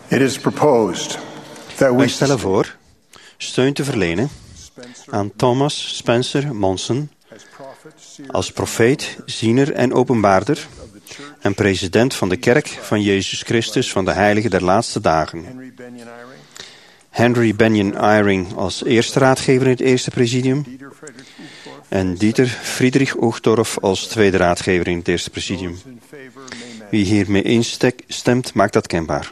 It is proposed that we Wij stellen voor steun te verlenen aan Thomas Spencer Monson als profeet, ziener en openbaarder en president van de Kerk van Jezus Christus van de Heiligen der Laatste Dagen. Henry Benyon Eyring als eerste raadgever in het eerste presidium en Dieter Friedrich Uchtdorf als tweede raadgever in het eerste presidium. Wie hiermee instemt, maakt dat kenbaar.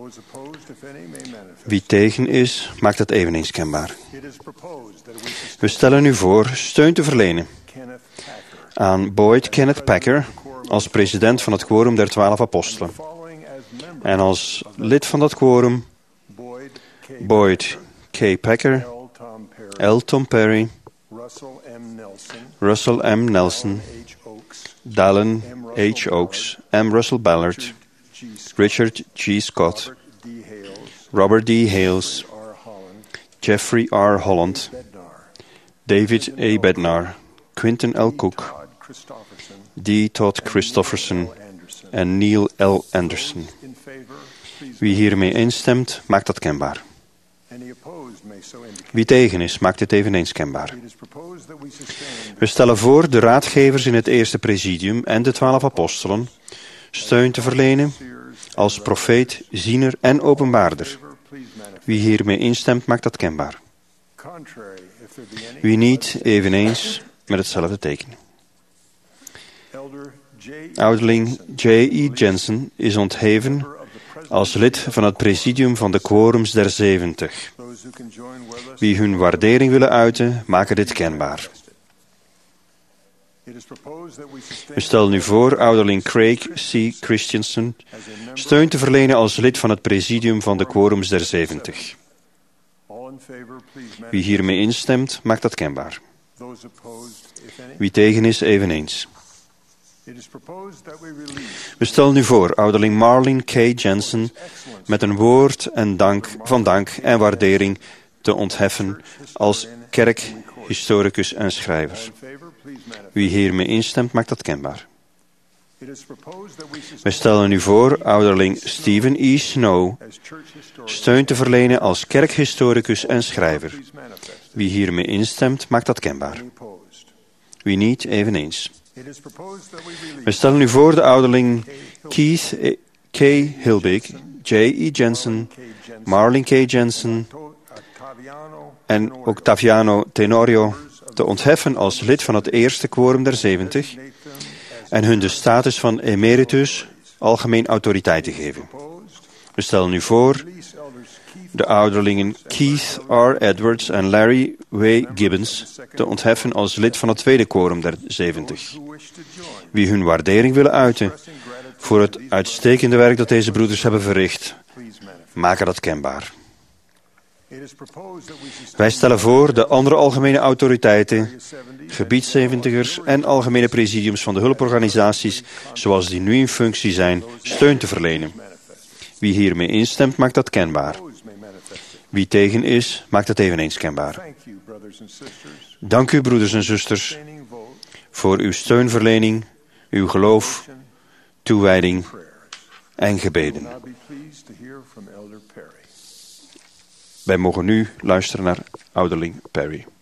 Wie tegen is, maakt dat eveneens kenbaar. We stellen u voor steun te verlenen aan Boyd Kenneth Packer als president van het quorum der 12 apostelen. En als lid van dat quorum Boyd K. Packer, L. Tom Perry, Russell M. Nelson, Dallin H. Oaks, M. Russell Ballard, Richard G. Scott, Robert D. Hales, Jeffrey R. Holland, David A. Bednar, Quinton L. Cook, D. Todd Christofferson en Neil L. Anderson. Wie hiermee instemt, maakt dat kenbaar. Wie tegen is, maakt dit eveneens kenbaar. We stellen voor de raadgevers in het eerste presidium en de 12 apostelen steun te verlenen als profeet, ziener en openbaarder. Wie hiermee instemt, maakt dat kenbaar. Wie niet, eveneens met hetzelfde teken. Ouderling J.E. Jensen is ontheven als lid van het presidium van de quorums der 70. Wie hun waardering willen uiten, maken dit kenbaar. We stellen u voor ouderling Craig C. Christensen steun te verlenen als lid van het presidium van de quorums der 70. Wie hiermee instemt, maakt dat kenbaar. Wie tegen is, eveneens. We stellen u voor ouderling Marlene K. Jensen met een woord en dank en waardering te ontheffen als kerkhistoricus en schrijver. Wie hiermee instemt, maakt dat kenbaar. We stellen u voor ouderling Stephen E. Snow steun te verlenen als kerkhistoricus en schrijver. Wie hiermee instemt, maakt dat kenbaar. Wie niet, eveneens. We stellen u voor de ouderling Keith K. Hilbeek, J.E. Jensen, Marlene K. Jensen en Octaviano Tenorio te ontheffen als lid van het eerste quorum der 70 en hun de status van emeritus algemeen autoriteit te geven. We stellen u voor de ouderlingen Keith R. Edwards en Larry W. Gibbons te ontheffen als lid van het tweede quorum der 70. Wie hun waardering willen uiten voor het uitstekende werk dat deze broeders hebben verricht, maken dat kenbaar. Wij stellen voor de andere algemene autoriteiten, gebiedszeventigers en algemene presidiums van de hulporganisaties, zoals die nu in functie zijn, steun te verlenen. Wie hiermee instemt, maakt dat kenbaar. Wie tegen is, maakt het eveneens kenbaar. Dank u, broeders en zusters, voor uw steunverlening, uw geloof, toewijding en gebeden. Wij mogen nu luisteren naar ouderling Perry.